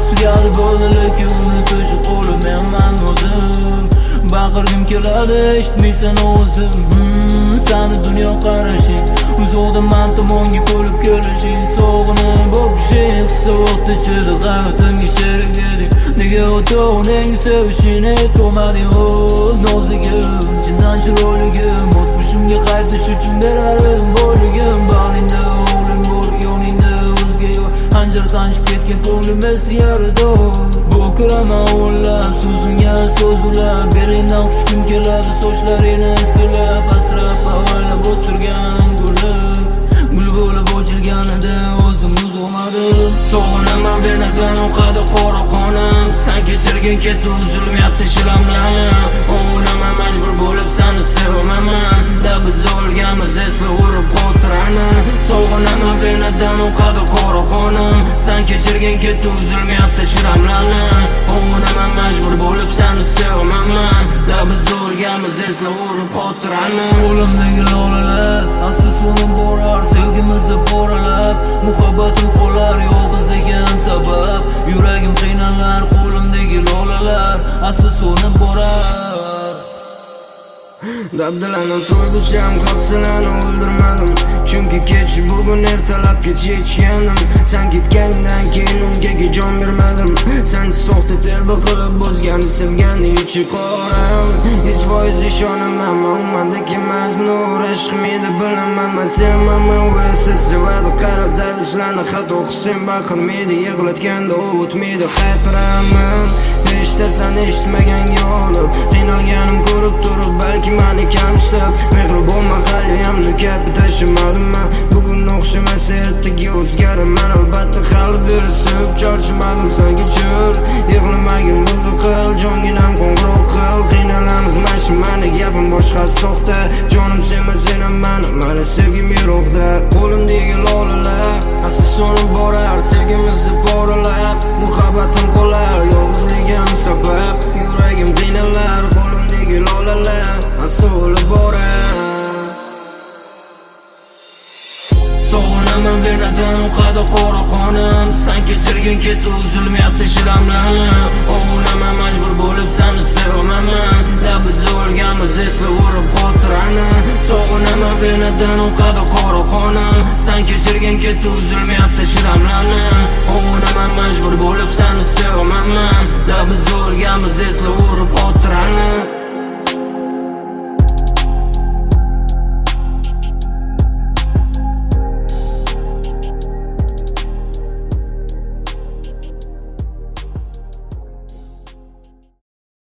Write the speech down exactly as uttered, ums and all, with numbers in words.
tugadi bo'ldi lekin unutish qo'lim menman o'zim. Baqirgim keladi eshitmaysan o'zim. hmm, Sani dunyo qarashing, uzoqda men tomonga ko'lib kelishing, sog'inib o'pishing, hissa o'tdi ichida hayotimga sherik eding. Nega o'tovning sevishini aytolmading o nozigim, chindan chiroyligim, o'tmishimga qaytish uchun berar edim boyligim. Bag'ringda o'g'lim bor, yoningda o'zga yo'q, hanjar sanchib ketgan ko'nglim esi yarador. Bu kiraman o'nlab so'zimga so'z ulab, belingdan quchgim keladi sochlaringni silab, asrab avaylab o'stirgan gulim, gul bo'lib ochilganida o'zim uzg'omadim. Sog'inaman venadan oqadi qora qonim, sen kechirgin ketdi uzilmayapti shiramlarim. O'ynaman majbur bo'lib seni sevaman, da biz o'lganmiz esla urib xotirani. Sog'inaman venadan oqadi qora qonim, sen kechirgin ketdi uzilmayapti shiramlarim. O'ynaman majbur bo'lib seni sevaman, da biz o'lganmiz esla urib xotirani. Qo'limdagi lolalar asli so'nib borar, sevgimizni poralab, muhabbatim qolar yolg'izligim sabab. Yuragim qiynalar, qo'limdagi lolalar asli so'nib borar. Dabdalanib so'ygusam hafsalani o'ldirmadim, chunki kech bugun ertalab kech yechgandim. Sen ketgandan keyin o'zgaga jon bermadim. Sen soxta telba qilib o'zgani sevgani ichi qoram. Hech foiz ishonaman, umandek emas nur ishq meni bilaman. Men sevmaman u esa sevadi, qarada ishlarni xato qilsam baqirmaydi, yig'latganda u o'tmaydi xatiraman. Eshitasan eshitmaganga olib, qiynalganim ko'rib turib balki meni kamsitib, mehribon mahalliyam nukapi tashimadim. Bugun o'xshamas ertaga o'zgaraman, albatta hali beri sevib charchamadim. Senga chur yig'lamagin bo'ldi qil, jonginam qo'ng'iroq qil. Qiynalamiz mashimani gapim boshqa soxta, jonim sevmasang ham mani, mani sevgim yiroqda. Qo'limdagi lolalar asli so'nib borar, sevgimizni poralab, muhabbatim qolar yolg'izligim sabab. Yuragim qiynalar, qo'limdagi lolalar asli o'lib borar. Sog'inaman venadan oqadi qora qonim, sen kechirgin ketdi uzilmayapti shiramlarim. O'ynaman majbur bo'lib seni sevaman, da biz o'lganmiz esla urib xotirani. Sog'inaman venadan oqadi qora qonim, sen kechirgin ketdi uzilmayapti shiramlarim. O'ynaman majbur bo'lib seni sevaman, da biz o'lganmiz esla